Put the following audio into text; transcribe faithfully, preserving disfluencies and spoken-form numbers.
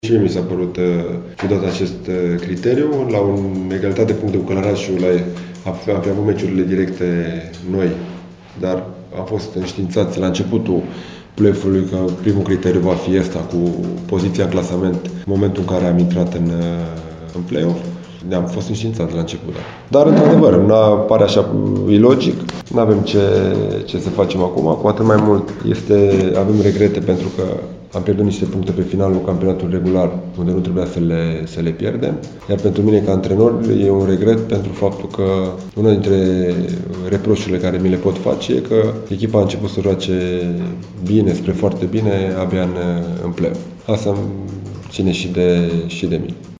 Și mie mi s-a părut uh, ciudat acest uh, criteriu. La un egalitate de puncte cu Călărașul a avut meciurile directe noi, dar a fost înștiințați la începutul play-off-ului că primul criteriu va fi ăsta, cu poziția în clasament, în momentul în care am intrat în, uh, în play-off. Ne-am fost înștiințați la început. Da. Dar, într-adevăr, pare așa ilogic, nu avem ce, ce să facem acum, cu atât mai mult este, avem regrete pentru că am pierdut niște puncte pe finalul campionatului regular, unde nu trebuia să le, să le pierdem. Iar pentru mine, ca antrenor, e un regret pentru faptul că una dintre reproșurile care mi le pot face e că echipa a început să joace bine, spre foarte bine, abia în, în play. Asta ține și de, și de mine.